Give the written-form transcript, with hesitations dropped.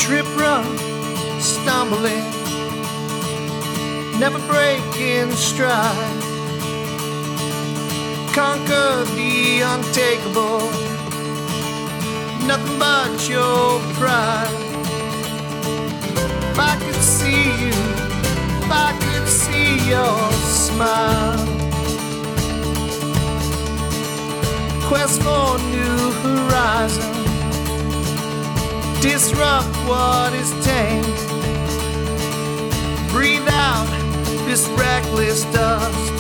Trip, run, stumbling, never breaking stride. Conquer the untakeable, nothing but your pride. If I could see you, if I could see your smile. Quest for new horizon, disrupt what is tame. Breathe out this reckless dust.